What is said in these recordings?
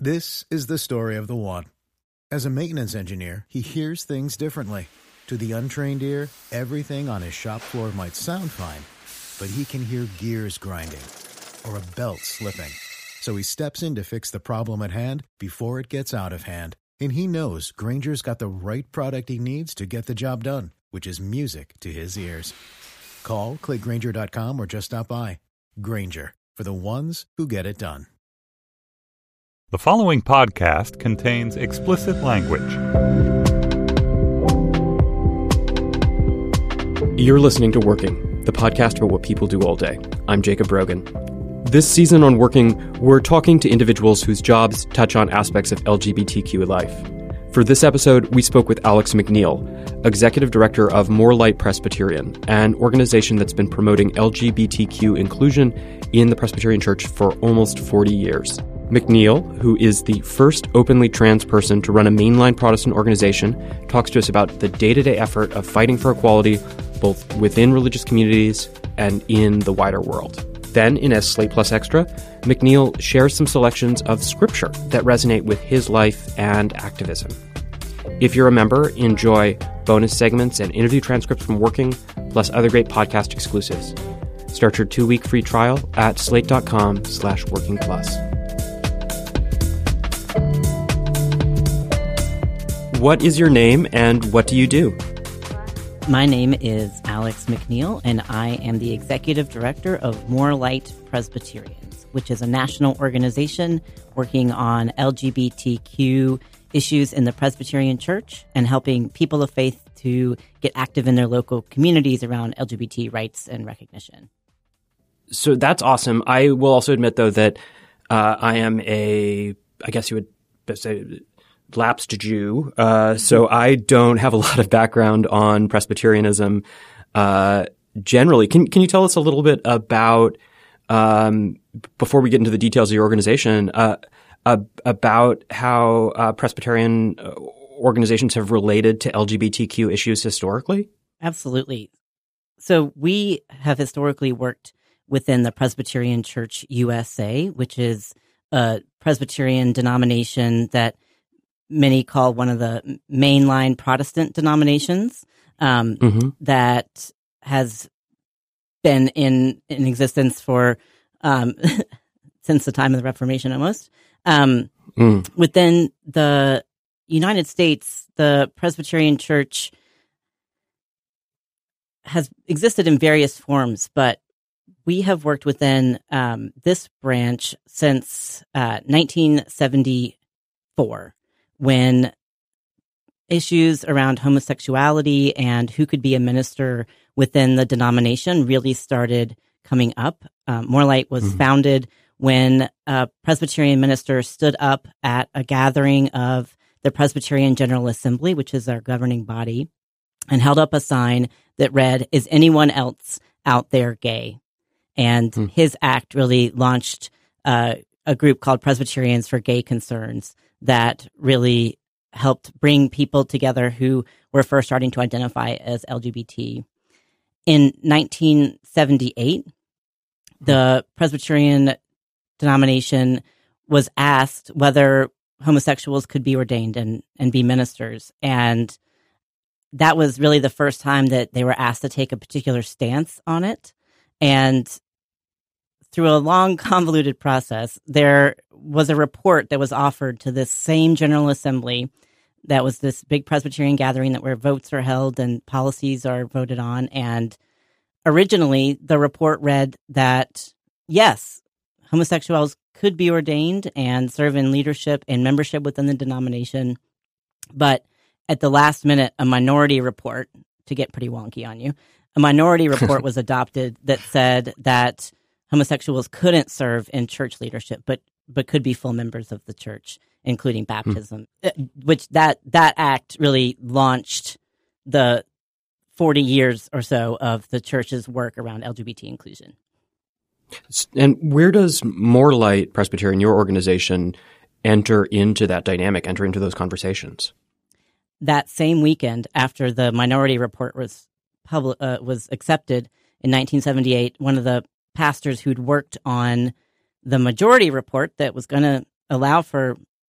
This is the story of the one. As a maintenance engineer, he hears things differently. To the untrained ear, everything on his shop floor might sound fine, but he can hear gears grinding or a belt slipping. So he steps in to fix the problem at hand before it gets out of hand. And he knows Grainger's got the right product he needs to get the job done, which is music to his ears. Call, click Grainger.com, or just stop by. Grainger, for the ones who get it done. The following podcast contains explicit language. You're listening to Working, the podcast about what people do all day. I'm Jacob Brogan. This season on Working, we're talking to individuals whose jobs touch on aspects of LGBTQ life. For this episode, we spoke with Alex McNeil, Executive Director of More Light Presbyterian, an organization that's been promoting LGBTQ inclusion in the Presbyterian Church for almost 40 years. McNeil, who is the first openly trans person to run a mainline Protestant organization, talks to us about the day-to-day effort of fighting for equality, both within religious communities and in the wider world. Then, in a Slate Plus Extra, McNeil shares some selections of scripture that resonate with his life and activism. If you're a member, enjoy bonus segments and interview transcripts from Working, plus other great podcast exclusives. Start your 2-week free trial at slate.com/workingplus. What is your name and what do you do? My name is Alex McNeil, and I am the Executive Director of More Light Presbyterians, which is a national organization working on LGBTQ issues in the Presbyterian Church and helping people of faith to get active in their local communities around LGBT rights and recognition. So that's awesome. I will also admit, though, that I am I guess you would say, lapsed Jew, so I don't have a lot of background on Presbyterianism generally. Can you tell us a little bit about, before we get into the details of your organization, about how Presbyterian organizations have related to LGBTQ issues historically? Absolutely. So we have historically worked within the Presbyterian Church USA, which is a Presbyterian denomination that many call one of the mainline Protestant denominations that has been in existence for since the time of the Reformation almost. Within the United States, the Presbyterian Church has existed in various forms, but we have worked within this branch since 1974. When issues around homosexuality and who could be a minister within the denomination really started coming up. More Light was founded when a Presbyterian minister stood up at a gathering of the Presbyterian General Assembly, which is our governing body, and held up a sign that read, "Is anyone else out there gay?" And his act really launched a group called Presbyterians for Gay Concerns that really helped bring people together who were first starting to identify as LGBT. In 1978, the Presbyterian denomination was asked whether homosexuals could be ordained and be ministers. And that was really the first time that they were asked to take a particular stance on it. And through a long, convoluted process, there was a report that was offered to this same General Assembly. That was this big Presbyterian gathering where votes are held and policies are voted on. And originally, the report read that, yes, homosexuals could be ordained and serve in leadership and membership within the denomination. But at the last minute, a minority report, to get pretty wonky on you, a minority report was adopted that said that homosexuals couldn't serve in church leadership, but could be full members of the church, including baptism, which that act really launched the 40 years or so of the church's work around LGBT inclusion. And where does More Light Presbyterian, your organization, enter into that dynamic, enter into those conversations? That same weekend, after the minority report was accepted in 1978, one of the pastors who'd worked on the majority report that was going to allow for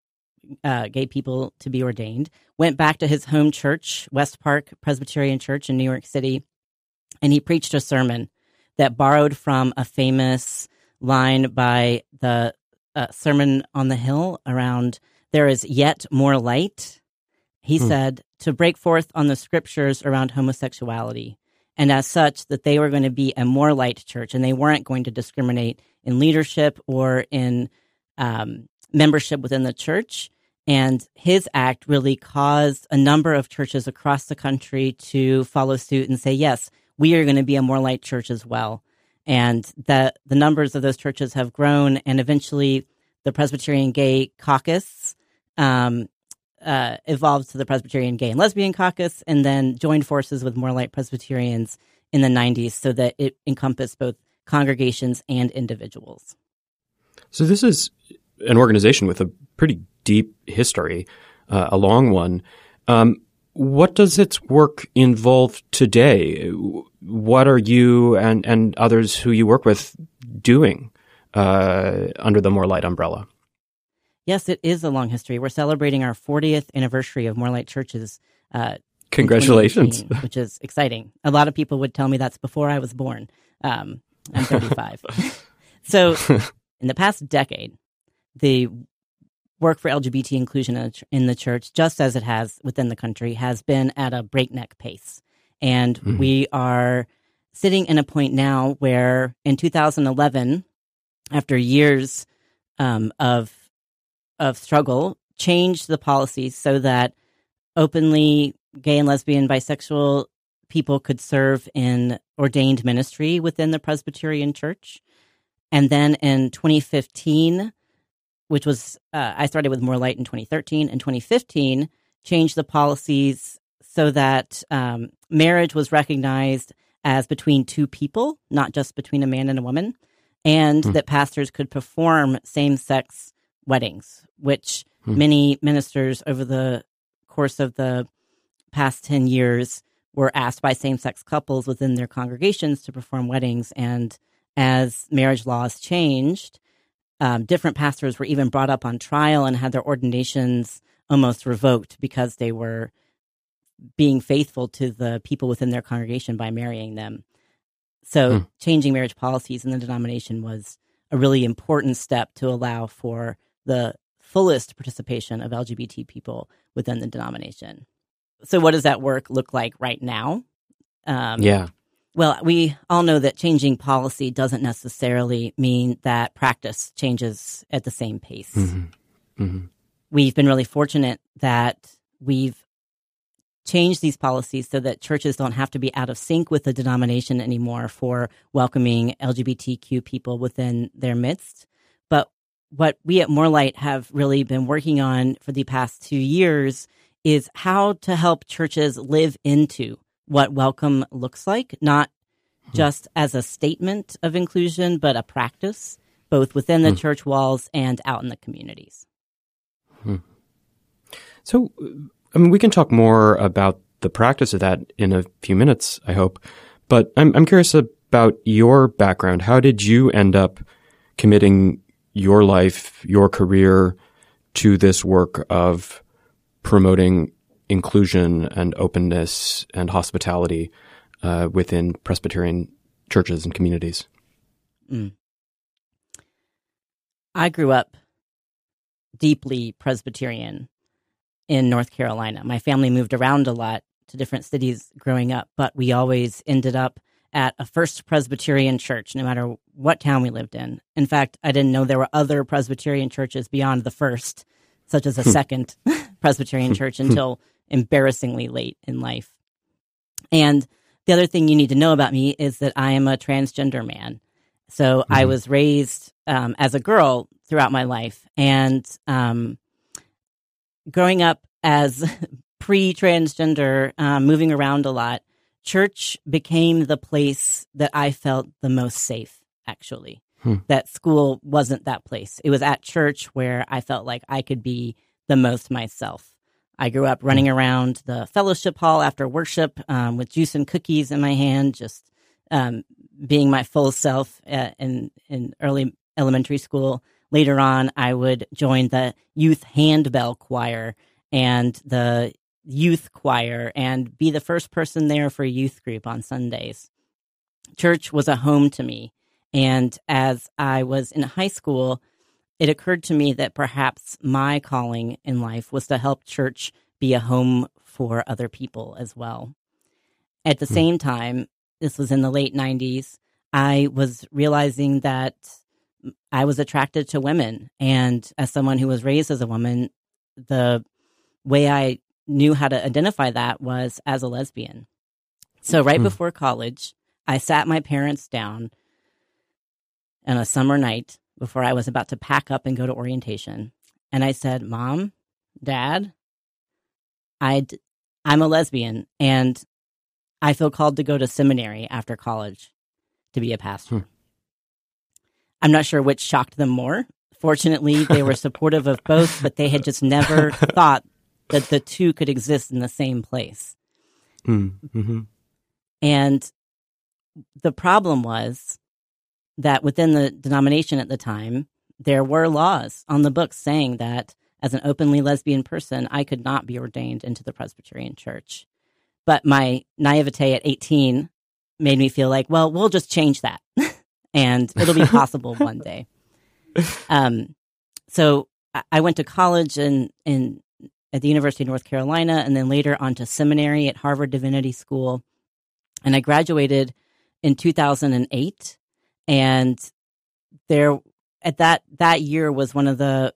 gay people to be ordained, went back to his home church, West Park Presbyterian Church in New York City, and he preached a sermon that borrowed from a famous line by the Sermon on the Hill around, "There is yet more light." He said to break forth on the scriptures around homosexuality, and as such, that they were going to be a more light church, and they weren't going to discriminate in leadership or in membership within the church. And his act really caused a number of churches across the country to follow suit and say, yes, we are going to be a more light church as well. And the numbers of those churches have grown, and eventually the Presbyterian Gay Caucus evolved to the Presbyterian Gay and Lesbian Caucus, and then joined forces with More Light Presbyterians in the 90s so that it encompassed both congregations and individuals. So this is an organization with a pretty deep history, a long one. What does its work involve today? What are you and others who you work with doing under the More Light umbrella? Yes, it is a long history. We're celebrating our 40th anniversary of More Light Churches. Congratulations. Which is exciting. A lot of people would tell me that's before I was born. I'm 35. So in the past decade, the work for LGBT inclusion in the church, just as it has within the country, has been at a breakneck pace. And we are sitting in a point now where in 2011, after years of struggle, changed the policies so that openly gay and lesbian, bisexual people could serve in ordained ministry within the Presbyterian Church. And then in 2015, which was, I started with More Light in 2013, and 2015 changed the policies so that marriage was recognized as between two people, not just between a man and a woman, and that pastors could perform same-sex weddings, which many ministers over the course of the past 10 years were asked by same-sex couples within their congregations to perform weddings. And as marriage laws changed, different pastors were even brought up on trial and had their ordinations almost revoked because they were being faithful to the people within their congregation by marrying them. So changing marriage policies in the denomination was a really important step to allow for the fullest participation of LGBT people within the denomination. So what does that work look like right now? Well, we all know that changing policy doesn't necessarily mean that practice changes at the same pace. We've been really fortunate that we've changed these policies so that churches don't have to be out of sync with the denomination anymore for welcoming LGBTQ people within their midst. But what we at More Light have really been working on for the past 2 years is how to help churches live into what welcome looks like, not just as a statement of inclusion, but a practice, both within the church walls and out in the communities. So, I mean, we can talk more about the practice of that in a few minutes, I hope. But I'm curious about your background. How did you end up committing your life, your career to this work of promoting inclusion and openness and hospitality within Presbyterian churches and communities? I grew up deeply Presbyterian in North Carolina. My family moved around a lot to different cities growing up, but we always ended up at a First Presbyterian church, no matter what town we lived in. In fact, I didn't know there were other Presbyterian churches beyond the First, such as a Second Presbyterian church, until embarrassingly late in life. And the other thing you need to know about me is that I am a transgender man. So I was raised as a girl throughout my life. And growing up as pre-transgender, moving around a lot, church became the place that I felt the most safe, actually. That school wasn't that place. It was at church where I felt like I could be the most myself. I grew up running around the fellowship hall after worship with juice and cookies in my hand, just being my full self in early elementary school, later on, I would join the youth handbell choir and the youth choir and be the first person there for a youth group on Sundays. Church was a home to me. And as I was in high school, it occurred to me that perhaps my calling in life was to help church be a home for other people as well. At the same time, this was in the late 90s, I was realizing that I was attracted to women. And as someone who was raised as a woman, the way I knew how to identify that was as a lesbian. So right before college, I sat my parents down on a summer night before I was about to pack up and go to orientation. And I said, Mom, Dad, I'm a lesbian and I feel called to go to seminary after college to be a pastor. I'm not sure which shocked them more. Fortunately, they were supportive of both, but they had just never thought that the two could exist in the same place. Mm-hmm. And the problem was that within the denomination at the time, there were laws on the books saying that as an openly lesbian person, I could not be ordained into the Presbyterian Church. But my naivete at 18 made me feel like, well, we'll just change that and it'll be possible one day. So I went to college at the University of North Carolina and then later on to seminary at Harvard Divinity School. And I graduated in 2008. And there, at that year was one of the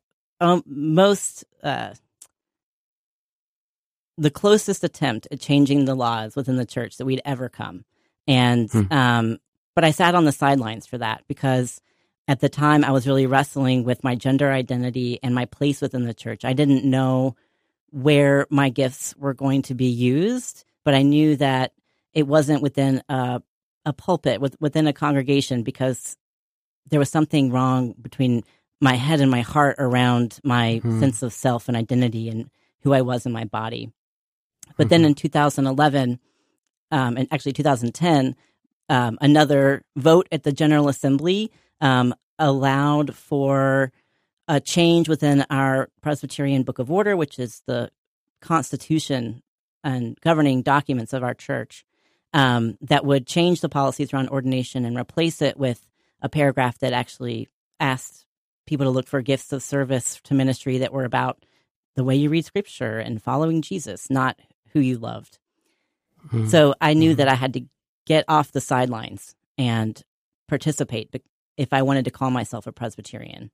the closest attempt at changing the laws within the church that we'd ever come. And, but I sat on the sidelines for that because at the time I was really wrestling with my gender identity and my place within the church. I didn't know where my gifts were going to be used, but I knew that it wasn't within a pulpit, within a congregation, because there was something wrong between my head and my heart around my sense of self and identity and who I was in my body. But then in 2011, and actually 2010, another vote at the General Assembly allowed for a change within our Presbyterian Book of Order, which is the constitution and governing documents of our church, that would change the policies around ordination and replace it with a paragraph that actually asked people to look for gifts of service to ministry that were about the way you read Scripture and following Jesus, not who you loved. So I knew that I had to get off the sidelines and participate if I wanted to call myself a Presbyterian.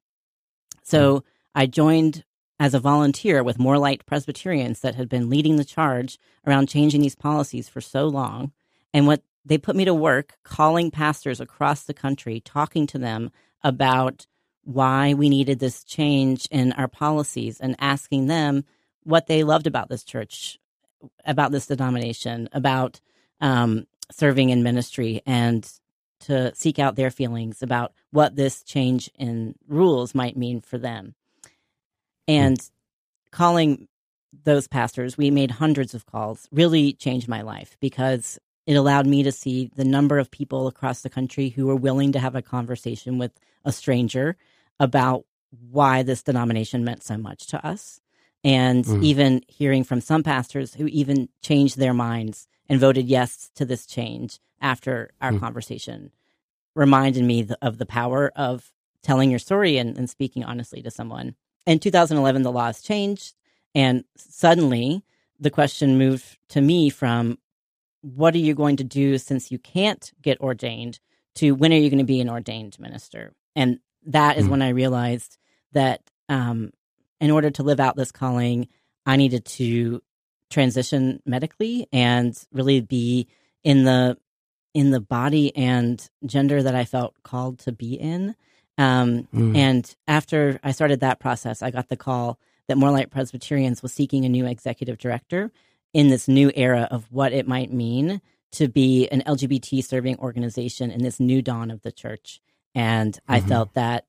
So I joined as a volunteer with More Light Presbyterians that had been leading the charge around changing these policies for so long. And what they put me to work calling pastors across the country, talking to them about why we needed this change in our policies and asking them what they loved about this church, about this denomination, about serving in ministry, and to seek out their feelings about what this change in rules might mean for them. And calling those pastors, we made hundreds of calls, really changed my life because it allowed me to see the number of people across the country who were willing to have a conversation with a stranger about why this denomination meant so much to us. And even hearing from some pastors who even changed their minds and voted yes to this change after our conversation reminded me of the power of telling your story and speaking honestly to someone. In 2011, the laws changed, and suddenly the question moved to me from what are you going to do since you can't get ordained to when are you going to be an ordained minister? And that is when I realized that in order to live out this calling, I needed to transition medically and really be in the body and gender that I felt called to be in. And after I started that process, I got the call that More Light Presbyterians was seeking a new executive director in this new era of what it might mean to be an LGBT serving organization in this new dawn of the church. And I felt that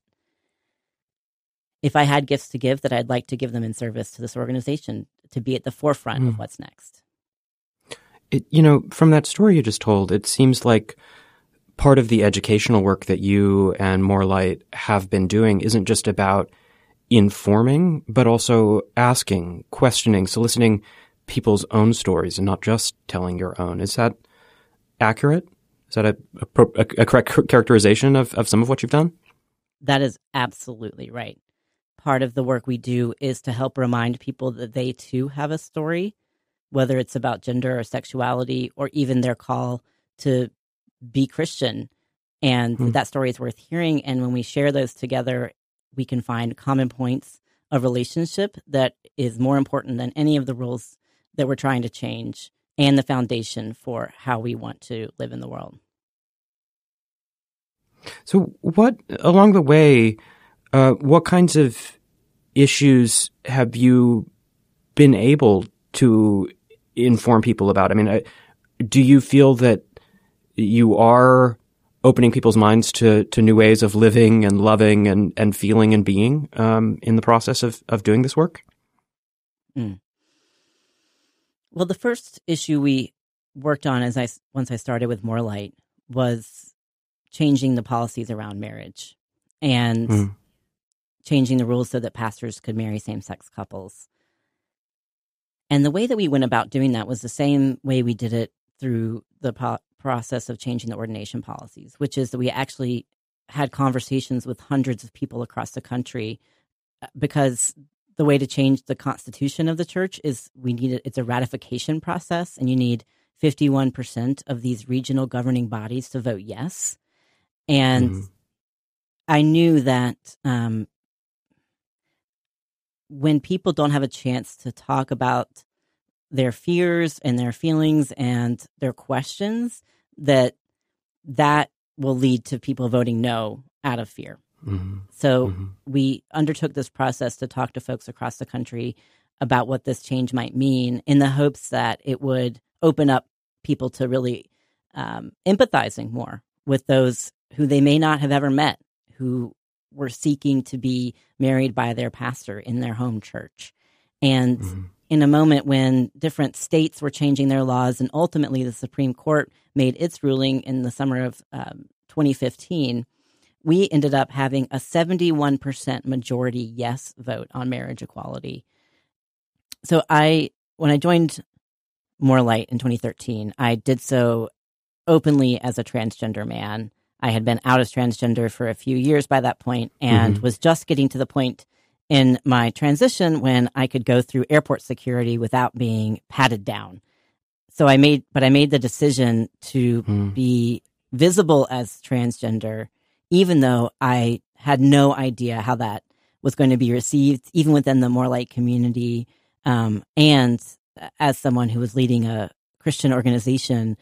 if I had gifts to give, that I'd like to give them in service to this organization, to be at the forefront of what's next. From that story you just told, it seems like part of the educational work that you and More Light have been doing isn't just about informing, but also asking, questioning, soliciting people's own stories and not just telling your own. Is that accurate? Is that a correct characterization of some of what you've done? That is absolutely right. Part of the work we do is to help remind people that they too have a story, whether it's about gender or sexuality or even their call to be Christian. And that story is worth hearing. And when we share those together, we can find common points of relationship that is more important than any of the rules that we're trying to change and the foundation for how we want to live in the world. So what, along the way, what kinds of issues have you been able to inform people about? I mean, do you feel that you are opening people's minds to new ways of living and loving and feeling and being in the process of doing this work? Well, the first issue we worked on once I started with More Light was changing the policies around marriage and changing the rules so that pastors could marry same-sex couples. And the way that we went about doing that was the same way we did it through the process of changing the ordination policies, which is that we actually had conversations with hundreds of people across the country, because the way to change the constitution of the church is it's a ratification process, and you need 51% of these regional governing bodies to vote yes. And I knew that when people don't have a chance to talk about their fears and their feelings and their questions, that will lead to people voting no out of fear. So we undertook this process to talk to folks across the country about what this change might mean, in the hopes that it would open up people to really empathizing more with those who they may not have ever met, who were seeking to be married by their pastor in their home church. And in a moment when different states were changing their laws, and ultimately the Supreme Court made its ruling in the summer of 2015, we ended up having a 71% majority yes vote on marriage equality. So when I joined More Light in 2013, I did so openly as a transgender man. I had been out as transgender for a few years by that point, and was just getting to the point in my transition when I could go through airport security without being patted down. So I made the decision to be visible as transgender, even though I had no idea how that was going to be received, even within the More Light community. And as someone who was leading a Christian organization,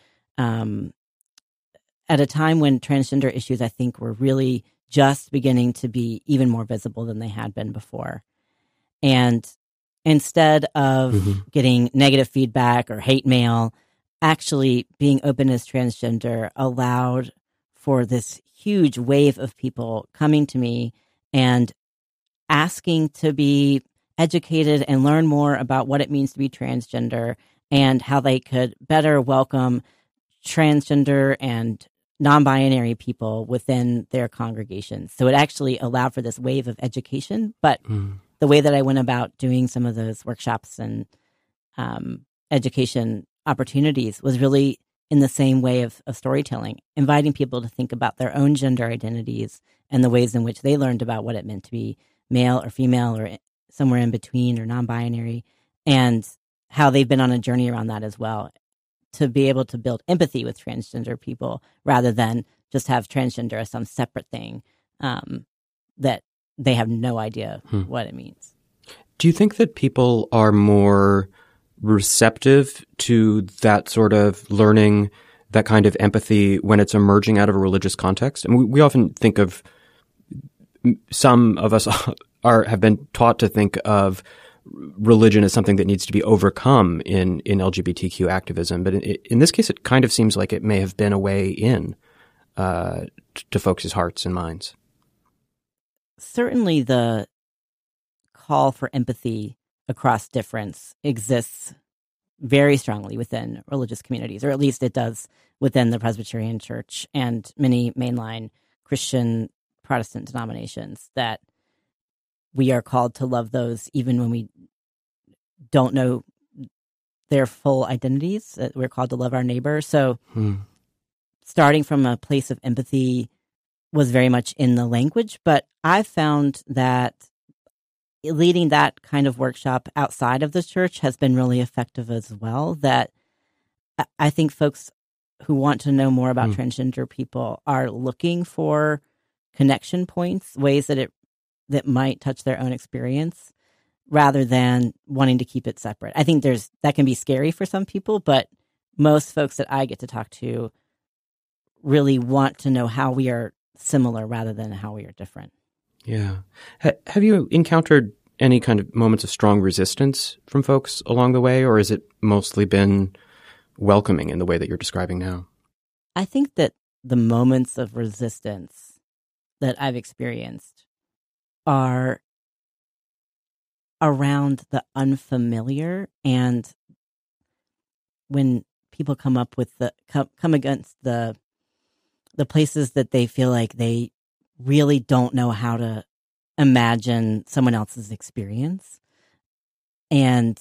at a time when transgender issues, I think, were really just beginning to be even more visible than they had been before. And instead of getting negative feedback or hate mail, actually being open as transgender allowed for this huge wave of people coming to me and asking to be educated and learn more about what it means to be transgender and how they could better welcome transgender and non-binary people within their congregations. So it actually allowed for this wave of education. But the way that I went about doing some of those workshops and education opportunities was really in the same way of storytelling, inviting people to think about their own gender identities and the ways in which they learned about what it meant to be male or female or somewhere in between or non-binary, and how they've been on a journey around that as well, to be able to build empathy with transgender people rather than just have transgender as some separate thing that they have no idea what it means. Do you think that people are more receptive to that sort of learning, that kind of empathy, when it's emerging out of a religious context? And we often think of, some of us have been taught to think of religion as something that needs to be overcome in LGBTQ activism. But in this case, it kind of seems like it may have been a way in to folks' hearts and minds. Certainly the call for empathy across difference exists very strongly within religious communities, or at least it does within the Presbyterian Church and many mainline Christian Protestant denominations, that we are called to love those even when we don't know their full identities, that we're called to love our neighbor. So starting from a place of empathy was very much in the language, but I found that leading that kind of workshop outside of the church has been really effective as well. That I think folks who want to know more about transgender people are looking for connection points, ways that might touch their own experience, rather than wanting to keep it separate. I think that can be scary for some people, but most folks that I get to talk to really want to know how we are similar rather than how we are different. Yeah. Have you encountered any kind of moments of strong resistance from folks along the way, or has it mostly been welcoming in the way that you're describing now? I think that the moments of resistance that I've experienced are around the unfamiliar, and when people come against the places that they feel like they really don't know how to imagine someone else's experience. And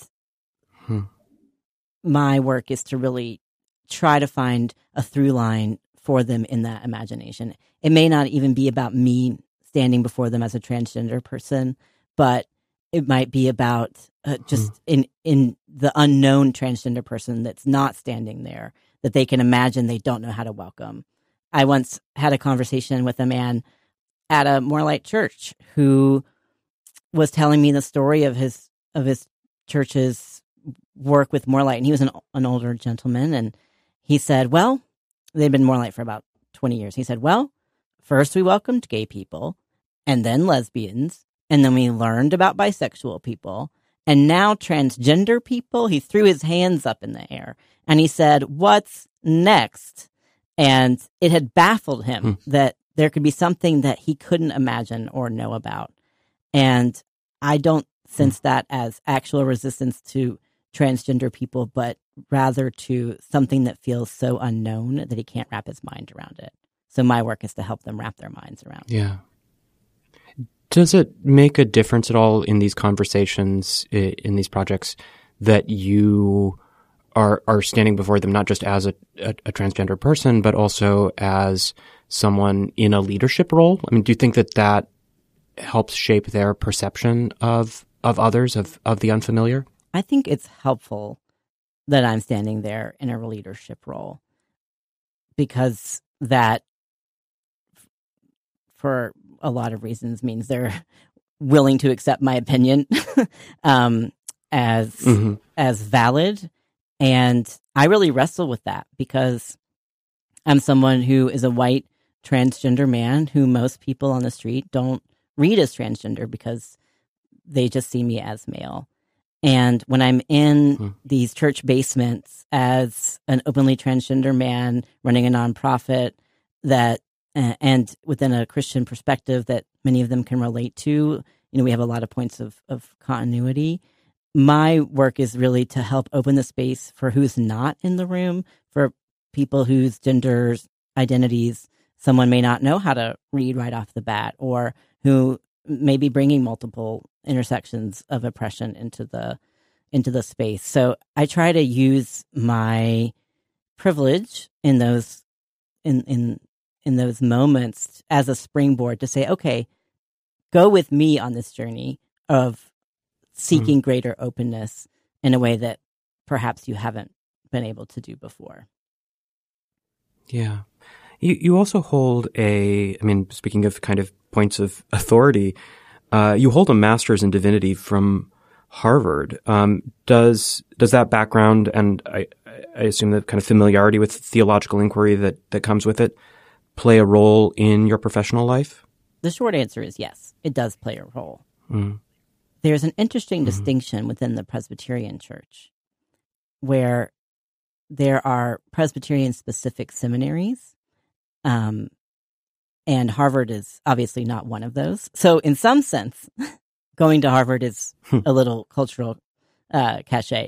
my work is to really try to find a through line for them in that imagination. It may not even be about me standing before them as a transgender person, but it might be about just in the unknown transgender person that's not standing there, that they can imagine they don't know how to welcome. I once had a conversation with a man at a More Light church who was telling me the story of his church's work with More Light, and he was an older gentleman, and he said, well, they'd been More Light for about 20 years. He said, well, first we welcomed gay people, and then lesbians, and then we learned about bisexual people, and now transgender people. He threw his hands up in the air, and he said, what's next? And it had baffled him that there could be something that he couldn't imagine or know about. And I don't sense that as actual resistance to transgender people, but rather to something that feels so unknown that he can't wrap his mind around it. So my work is to help them wrap their minds around it. Yeah. Does it make a difference at all in these conversations, in these projects, that you are standing before them not just as a transgender person, but also as someone in a leadership role? I mean, do you think that helps shape their perception of others, of the unfamiliar? I think it's helpful that I'm standing there in a leadership role, because that, for a lot of reasons, means they're willing to accept my opinion as valid. And I really wrestle with that, because I'm someone who is a white transgender man who most people on the street don't read as transgender because they just see me as male. And when I'm in these church basements as an openly transgender man running a nonprofit that, and within a Christian perspective that many of them can relate to, we have a lot of points of continuity. My work is really to help open the space for who's not in the room, for people whose genders, identities, someone may not know how to read right off the bat, or who may be bringing multiple intersections of oppression into the space. So I try to use my privilege in those in those moments as a springboard to say, okay, go with me on this journey of seeking greater openness in a way that perhaps you haven't been able to do before. Yeah. You also hold speaking of kind of points of authority, you hold a master's in divinity from Harvard. Does that background, and I assume the kind of familiarity with theological inquiry that comes with it, play a role in your professional life? The short answer is yes, it does play a role. There's an interesting distinction within the Presbyterian Church where there are Presbyterian-specific seminaries, and Harvard is obviously not one of those. So in some sense, going to Harvard is a little cultural cachet.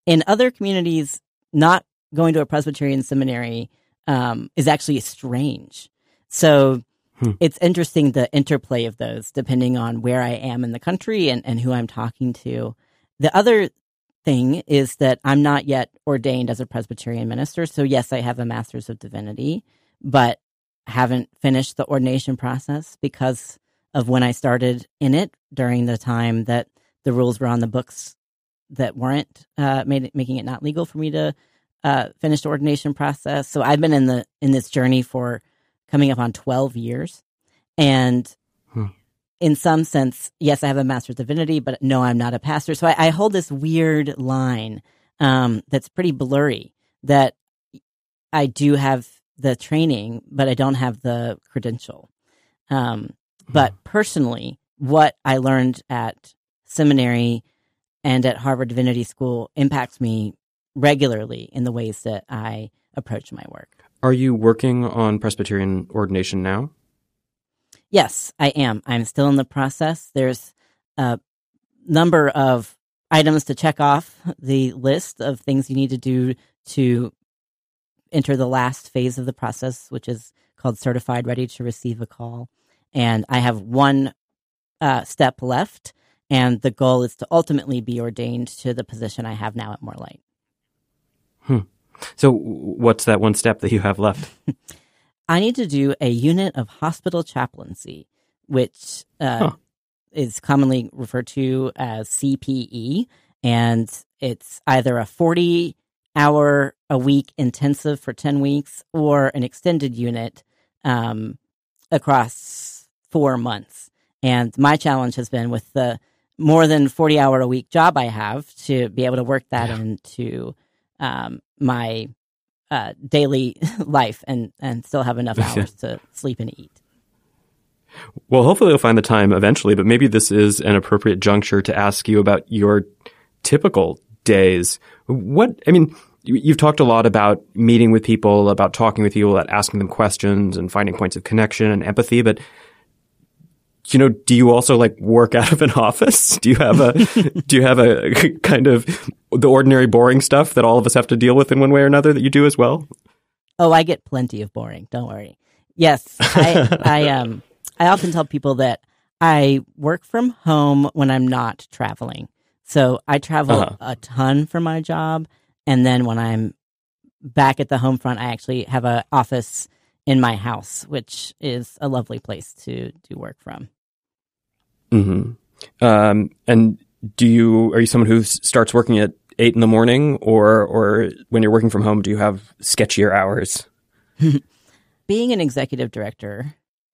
in other communities, not going to a Presbyterian seminary is actually strange. So it's interesting the interplay of those depending on where I am in the country and who I'm talking to. The other thing is that I'm not yet ordained as a Presbyterian minister. So yes, I have a Master's of Divinity, but haven't finished the ordination process because of when I started in it during the time that the rules were on the books that weren't making it not legal for me to finish the ordination process. So I've been in this journey for coming up on 12 years. And in some sense, yes, I have a Master's of Divinity, but no, I'm not a pastor. So I hold this weird line that's pretty blurry, that I do have the training, but I don't have the credential. But personally, what I learned at seminary and at Harvard Divinity School impacts me regularly in the ways that I approach my work. Are you working on Presbyterian ordination now? Yes, I am. I'm still in the process. There's a number of items to check off the list of things you need to do to enter the last phase of the process, which is called Certified Ready to Receive a Call. And I have one step left, and the goal is to ultimately be ordained to the position I have now at Moorlight. So what's that one step that you have left? I need to do a unit of hospital chaplaincy, which is commonly referred to as CPE, and it's either a 40-hour-a-week intensive for 10 weeks or an extended unit across 4 months. And my challenge has been with the more than 40-hour-a-week job I have to be able to work that into my daily life and still have enough hours to sleep and eat. Well, hopefully you'll find the time eventually, but maybe this is an appropriate juncture to ask you about your typical days. You've talked a lot about meeting with people, about talking with people, about asking them questions and finding points of connection and empathy, but do you also work out of an office? Do you have a kind of the ordinary boring stuff that all of us have to deal with in one way or another that you do as well? Oh, I get plenty of boring. Don't worry. Yes, I often tell people that I work from home when I'm not traveling. So I travel a ton for my job, and then when I'm back at the home front, I actually have an office in my house, which is a lovely place to work from. Mm-hmm. And are you someone who starts working at 8 a.m, or when you're working from home, do you have sketchier hours? Being an executive director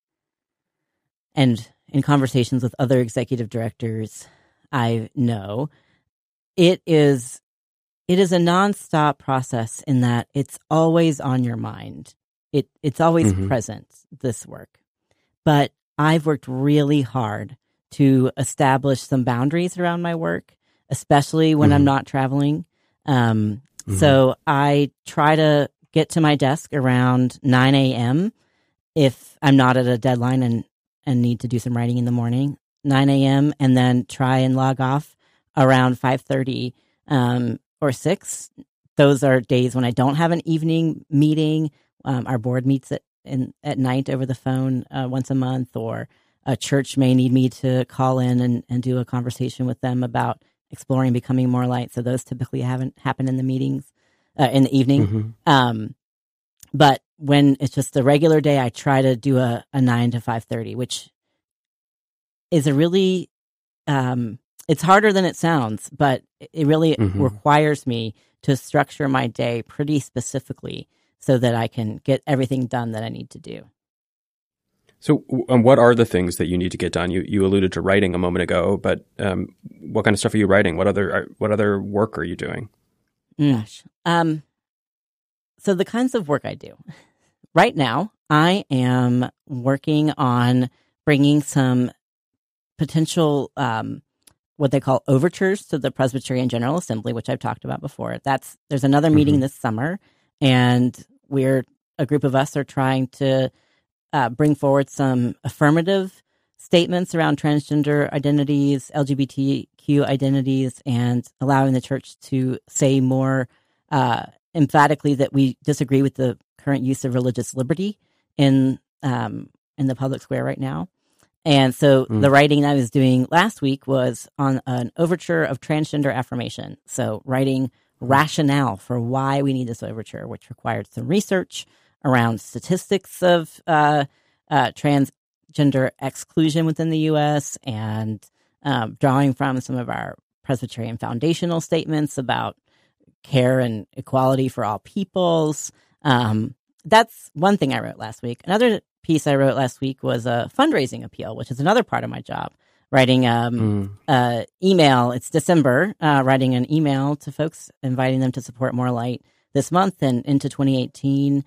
and in conversations with other executive directors, I know it is a nonstop process in that it's always on your mind. It's always present, this work. But I've worked really hard to establish some boundaries around my work, especially when I'm not traveling. So I try to get to my desk around 9 a.m. if I'm not at a deadline and need to do some writing in the morning, 9 a.m., and then try and log off around 5:30 or 6. Those are days when I don't have an evening meeting. Our board meets at night over the phone once a month, or a church may need me to call in and do a conversation with them about exploring becoming more light. So those typically haven't happened in the meetings in the evening. But when it's just a regular day, I try to do a 9 to 5:30, which is a really it's harder than it sounds, but it really requires me to structure my day pretty specifically so that I can get everything done that I need to do. So what are the things that you need to get done? You alluded to writing a moment ago, but what kind of stuff are you writing? What other work are you doing? Gosh. So the kinds of work I do. Right now, I am working on bringing some potential what they call overtures to the Presbyterian General Assembly, which I've talked about before. There's another meeting this summer, and a group of us are trying to bring forward some affirmative statements around transgender identities, LGBTQ LGBTQ identities and allowing the church to say more emphatically that we disagree with the current use of religious liberty in the public square right now. And so the writing I was doing last week was on an overture of transgender affirmation. So writing rationale for why we need this overture, which required some research around statistics of transgender exclusion within the U.S. and drawing from some of our Presbyterian foundational statements about care and equality for all peoples. That's one thing I wrote last week. Another piece I wrote last week was a fundraising appeal, which is another part of my job. Writing email. It's December. Writing an email to folks, inviting them to support More Light this month and into 2018.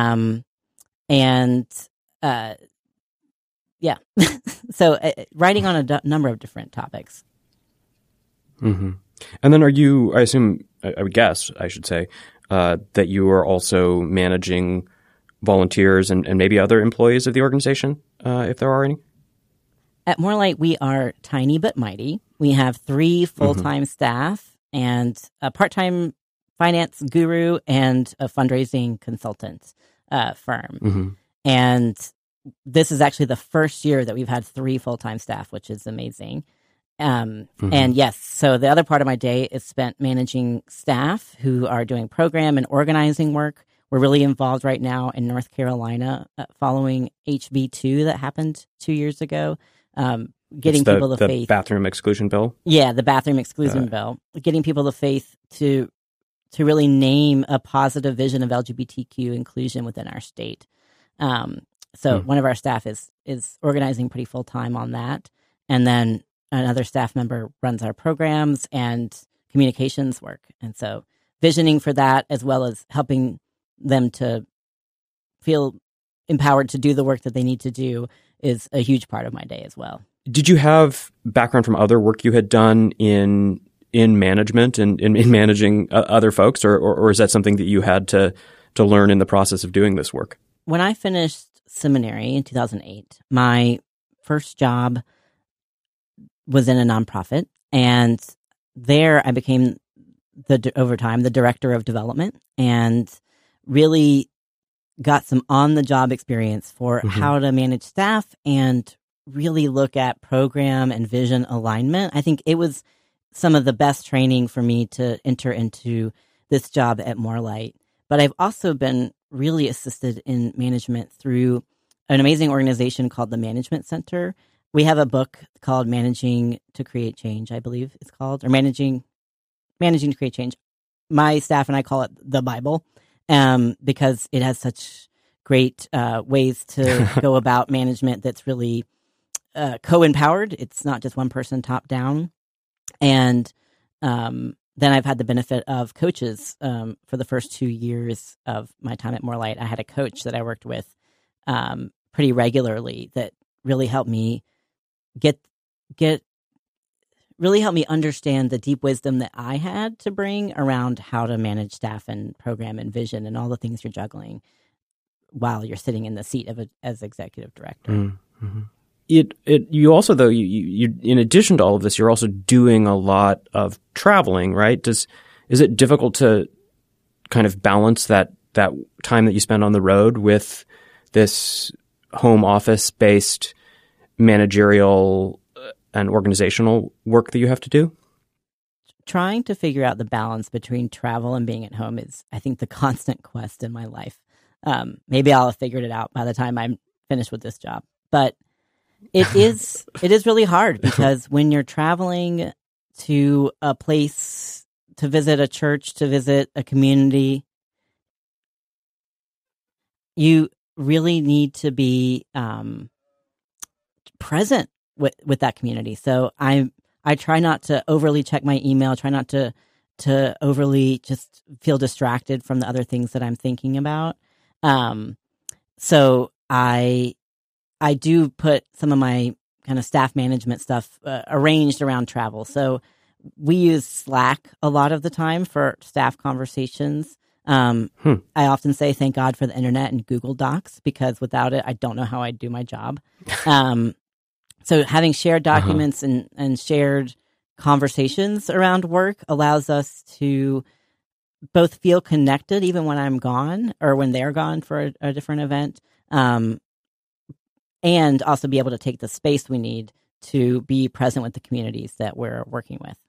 So writing on a number of different topics. Mm-hmm. And then are you, I assume, I would guess, I should say, that you are also managing volunteers and maybe other employees of the organization, if there are any? At More Light, we are tiny but mighty. We have 3 full-time staff and a part-time finance guru and a fundraising consultant firm. And this is actually the first year that we've had 3 full-time staff, which is amazing. And yes, so the other part of my day is spent managing staff who are doing program and organizing work. We're really involved right now in North Carolina following HB2 that happened 2 years ago. Getting people the faith. The bathroom exclusion bill? Yeah, the bathroom exclusion bill. Getting people the faith to really name a positive vision of LGBTQ inclusion within our state. So one of our staff is organizing pretty full-time on that. And then another staff member runs our programs and communications work. And so visioning for that, as well as helping them to feel empowered to do the work that they need to do, is a huge part of my day as well. Did you have background from other work you had done in management and in managing other folks, or is that something that you had to learn in the process of doing this work? When I finished seminary in 2008, my first job was in a nonprofit, and there I became over time the director of development and really got some on-the-job experience for how to manage staff and really look at program and vision alignment. I think it was some of the best training for me to enter into this job at More Light. But I've also been really assisted in management through an amazing organization called the Management Center. We have a book called Managing to Create Change, I believe it's called, or Managing to Create Change. My staff and I call it the Bible. Because it has such great ways to go about management that's really co-empowered. It's not just one person top down. And then I've had the benefit of coaches for the first 2 years of my time at More Light. I had a coach that I worked with pretty regularly that really helped me really helped me understand the deep wisdom that I had to bring around how to manage staff and program and vision and all the things you're juggling while you're sitting in the seat of as executive director. You also, though, you in addition to all of this, you're also doing a lot of traveling, right? Is it difficult to kind of balance that time that you spend on the road with this home office based managerial and organizational work that you have to do? Trying to figure out the balance between travel and being at home is, I think, the constant quest in my life. Maybe I'll have figured it out by the time I'm finished with this job. But it is really hard because when you're traveling to a place, to visit a church, to visit a community, you really need to be present with that community. So I try not to overly check my email, try not to overly just feel distracted from the other things that I'm thinking about. So I do put some of my kind of staff management stuff arranged around travel. So we use Slack a lot of the time for staff conversations. I often say thank God for the internet and Google Docs, because without it, I don't know how I'd do my job. So having shared documents and shared conversations around work allows us to both feel connected even when I'm gone or when they're gone for a different event, and also be able to take the space we need to be present with the communities that we're working with.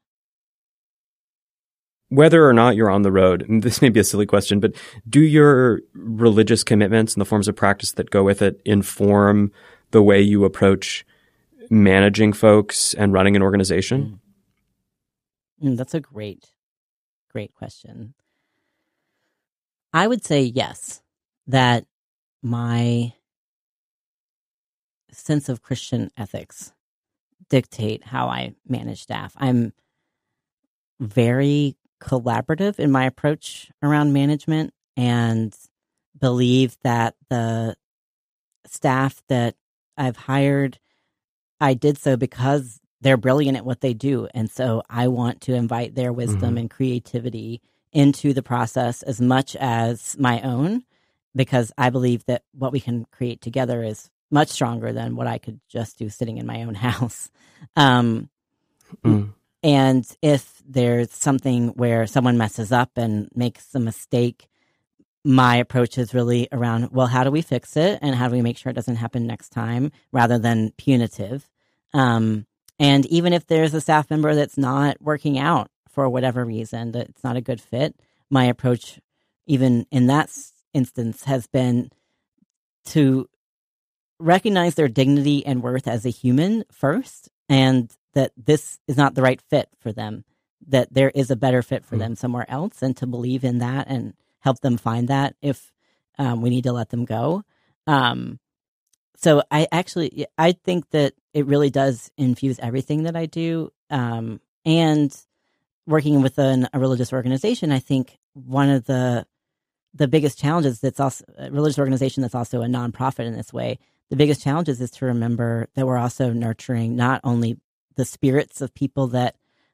Whether or not you're on the road, and this may be a silly question, but do your religious commitments and the forms of practice that go with it inform the way you approach managing folks and running an organization? That's a great question. I would say yes, that my sense of Christian ethics dictate how I manage staff. I'm very collaborative in my approach around management and believe that the staff that I've hired, I did so because they're brilliant at what they do. And so I want to invite their wisdom and creativity into the process as much as my own, because I believe that what we can create together is much stronger than what I could just do sitting in my own house. And if there's something where someone messes up and makes a mistake, my approach is really around, well, how do we fix it? And how do we make sure it doesn't happen next time, rather than punitive? And even if there's a staff member that's not working out for whatever reason, that it's not a good fit, my approach, even in that instance, has been to recognize their dignity and worth as a human first, and that this is not the right fit for them, that there is a better fit for them somewhere else, and to believe in that and help them find that if we need to let them go. So I think that it really does infuse everything that I do. And working within a religious organization, I think one of the biggest challenges, that's also a religious organization that's also a nonprofit in this way, the biggest challenges is to remember that we're also nurturing not only the spirits of people that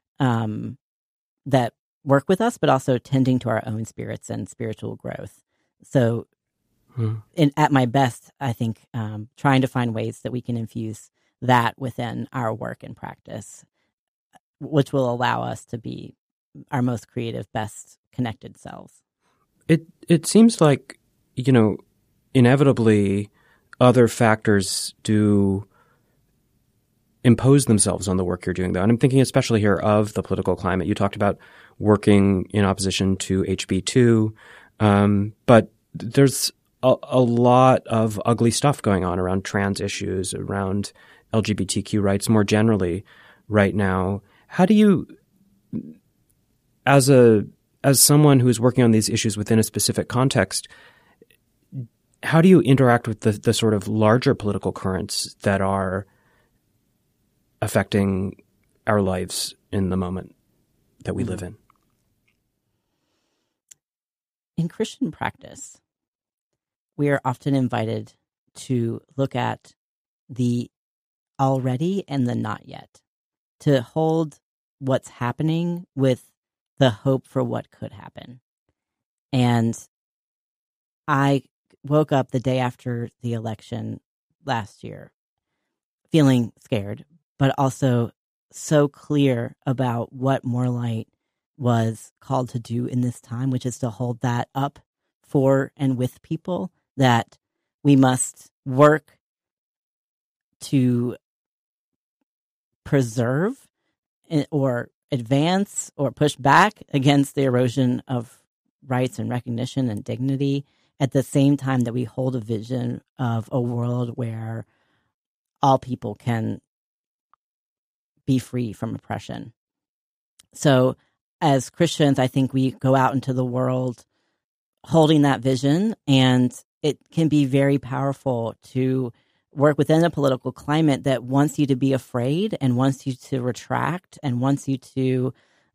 that work with us, but also tending to our own spirits and spiritual growth. So at my best, I think trying to find ways that we can infuse that within our work and practice, which will allow us to be our most creative, best connected selves. It seems like, inevitably other factors do impose themselves on the work you're doing, though. And I'm thinking especially here of the political climate. You talked about working in opposition to HB2, but there's a lot of ugly stuff going on around trans issues, around LGBTQ rights more generally right now. How do you, as someone who is working on these issues within a specific context, how do you interact with the sort of larger political currents that are affecting our lives in the moment that we live in? In Christian practice, we are often invited to look at the already and the not yet, to hold what's happening with the hope for what could happen. And I woke up the day after the election last year feeling scared, but also so clear about what More Light was called to do in this time, which is to hold that up for and with people, that we must work to preserve or advance or push back against the erosion of rights and recognition and dignity, at the same time that we hold a vision of a world where all people can be free from oppression. So as Christians, I think we go out into the world holding that vision, and it can be very powerful to work within a political climate that wants you to be afraid and wants you to retract and wants you to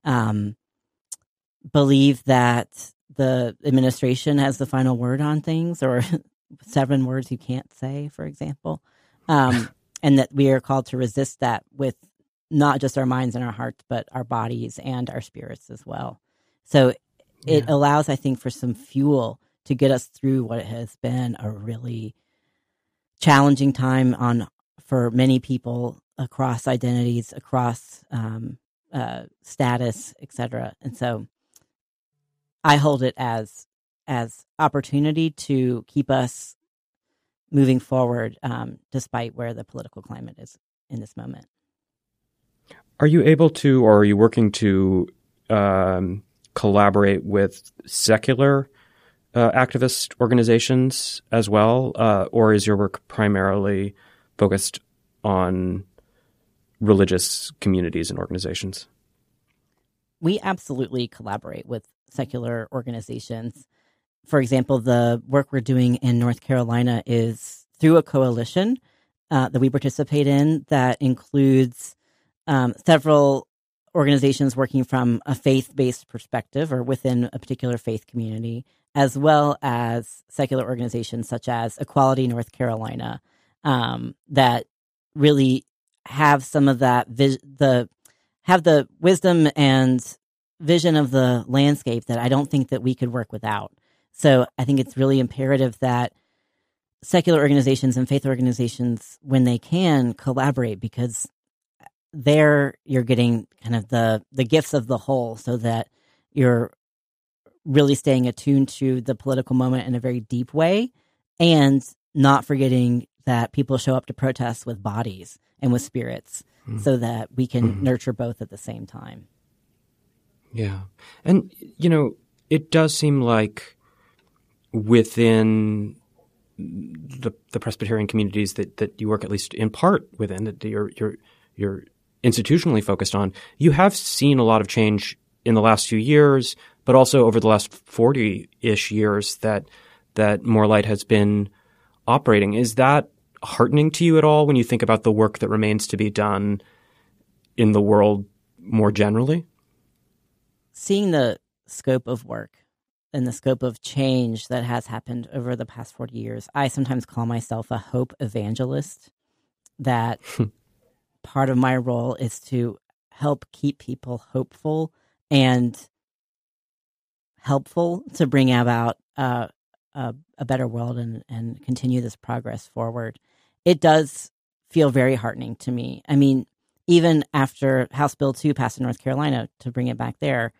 believe that the administration has the final word on things, or 7 words you can't say, for example. And that we are called to resist that with not just our minds and our hearts, but our bodies and our spirits as well. So it allows, I think, for some fuel to get us through what has been a really challenging time for many people across identities, across status, etc. And so I hold it as opportunity to keep us moving forward, despite where the political climate is in this moment. Are you able to, or are you working to collaborate with secular activist organizations as well, or is your work primarily focused on religious communities and organizations? We absolutely collaborate with secular organizations. For example, the work we're doing in North Carolina is through a coalition that we participate in that includes several organizations working from a faith-based perspective or within a particular faith community, as well as secular organizations such as Equality North Carolina, that really have some of that have the wisdom and vision of the landscape that I don't think that we could work without. So I think it's really imperative that secular organizations and faith organizations, when they can, collaborate, because there you're getting kind of the gifts of the whole, so that you're really staying attuned to the political moment in a very deep way, and not forgetting that people show up to protest with bodies and with spirits, so that we can nurture both at the same time. Yeah. And, it does seem like within the Presbyterian communities that you work, at least in part within, that you're institutionally focused on, you have seen a lot of change in the last few years, but also over the last 40-ish years that More Light has been operating. Is that heartening to you at all when you think about the work that remains to be done in the world more generally? Seeing the scope of work and the scope of change that has happened over the past 40 years, I sometimes call myself a hope evangelist, that part of my role is to help keep people hopeful and helpful to bring about a better world and continue this progress forward. It does feel very heartening to me. I mean, even after House Bill 2 passed in North Carolina, to bring it back there,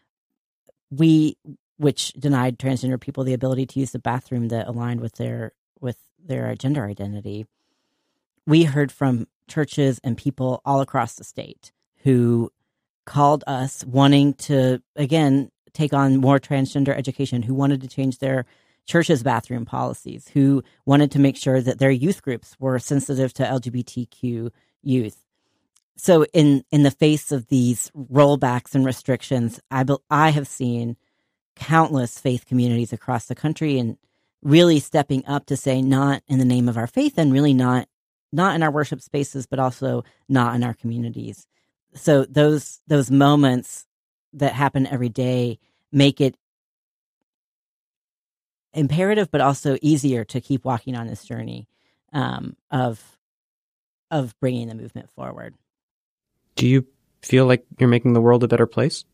which denied transgender people the ability to use the bathroom that aligned with their gender identity, we heard from churches and people all across the state who called us wanting to, again, take on more transgender education, who wanted to change their church's bathroom policies, who wanted to make sure that their youth groups were sensitive to LGBTQ youth. So in the face of these rollbacks and restrictions, I have seen countless faith communities across the country and really stepping up to say, not in the name of our faith, and really not in our worship spaces, but also not in our communities. So those moments that happen every day make it imperative, but also easier to keep walking on this journey of bringing the movement forward. Do you feel like you're making the world a better place?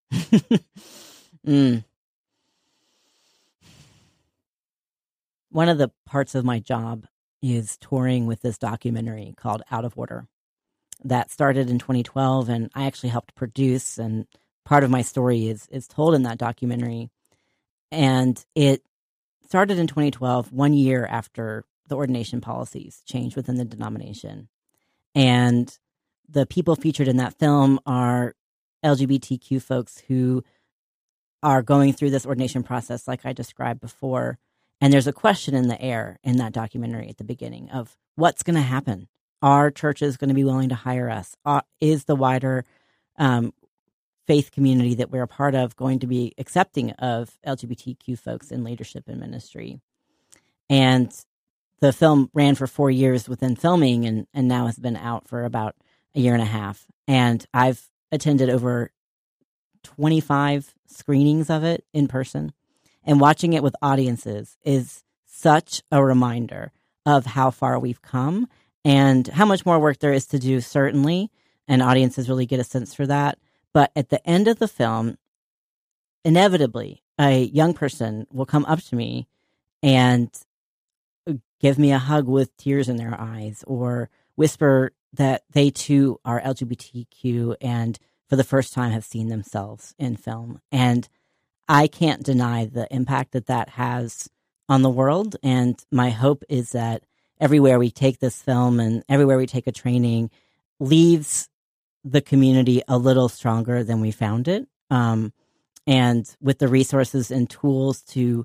One of the parts of my job is touring with this documentary called Out of Order that started in 2012, and I actually helped produce, and part of my story is told in that documentary. And it started in 2012, 1 year after the ordination policies changed within the denomination. And the people featured in that film are LGBTQ folks who are going through this ordination process like I described before. And there's a question in the air in that documentary at the beginning of what's going to happen. Are churches going to be willing to hire us? Is the wider faith community that we're a part of going to be accepting of LGBTQ folks in leadership and ministry? And the film ran for 4 years within filming and now has been out for about a year and a half. And I've attended over 25 screenings of it in person. And watching it with audiences is such a reminder of how far we've come and how much more work there is to do, certainly. And audiences really get a sense for that. But at the end of the film, inevitably, a young person will come up to me and give me a hug with tears in their eyes, or whisper that they too are LGBTQ and for the first time have seen themselves in film. And I can't deny the impact that that has on the world. And my hope is that everywhere we take this film and everywhere we take a training leaves the community a little stronger than we found it. And with the resources and tools to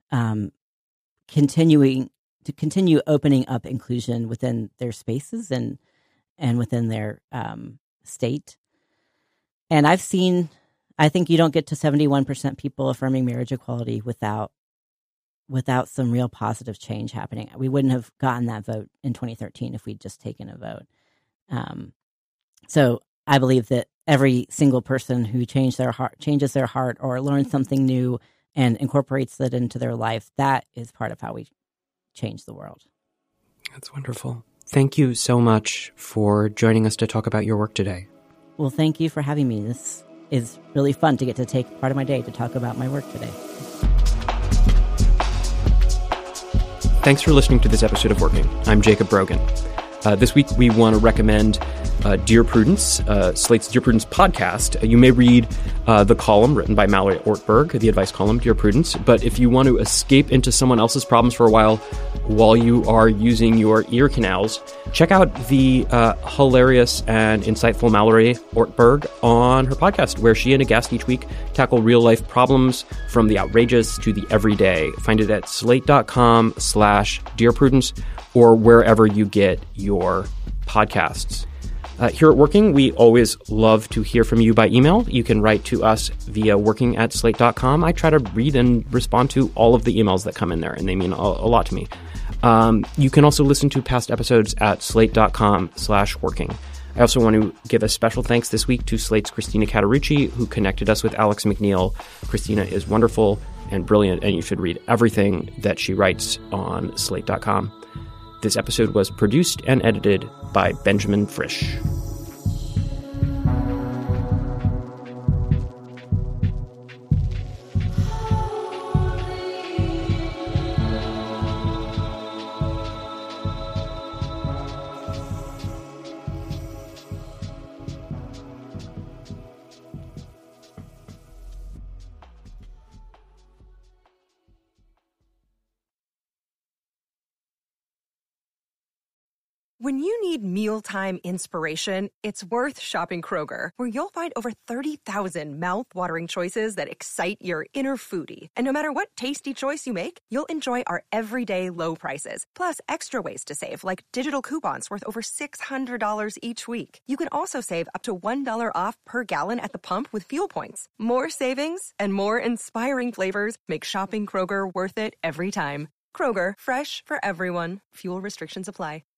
continue opening up inclusion within their spaces and within their state. And I think you don't get to 71% people affirming marriage equality without some real positive change happening. We wouldn't have gotten that vote in 2013 if we'd just taken a vote. So I believe that every single person who changes their heart or learns something new and incorporates that into their life, that is part of how we change the world. That's wonderful. Thank you so much for joining us to talk about your work today. Well, thank you for having me. This is really fun to get to take part of my day to talk about my work today. Thanks for listening to this episode of Working. I'm Jacob Brogan. This week, we want to recommend Dear Prudence, Slate's Dear Prudence podcast. You may read the column written by Mallory Ortberg, the advice column, Dear Prudence. But if you want to escape into someone else's problems for a while you are using your ear canals, check out the hilarious and insightful Mallory Ortberg on her podcast, where she and a guest each week tackle real-life problems from the outrageous to the everyday. Find it at slate.com/Dear Prudence or wherever you get your podcasts. Here at Working, we always love to hear from you by email. You can write to us via working@slate.com. I try to read and respond to all of the emails that come in there, and they mean a lot to me. You can also listen to past episodes at slate.com/working. I also want to give a special thanks this week to Slate's Christina Catarucci, who connected us with Alex McNeil. Christina is wonderful and brilliant, and you should read everything that she writes on slate.com. This episode was produced and edited by Benjamin Frisch. When you need mealtime inspiration, it's worth shopping Kroger, where you'll find over 30,000 mouth-watering choices that excite your inner foodie. And no matter what tasty choice you make, you'll enjoy our everyday low prices, plus extra ways to save, like digital coupons worth over $600 each week. You can also save up to $1 off per gallon at the pump with fuel points. More savings and more inspiring flavors make shopping Kroger worth it every time. Kroger, fresh for everyone. Fuel restrictions apply.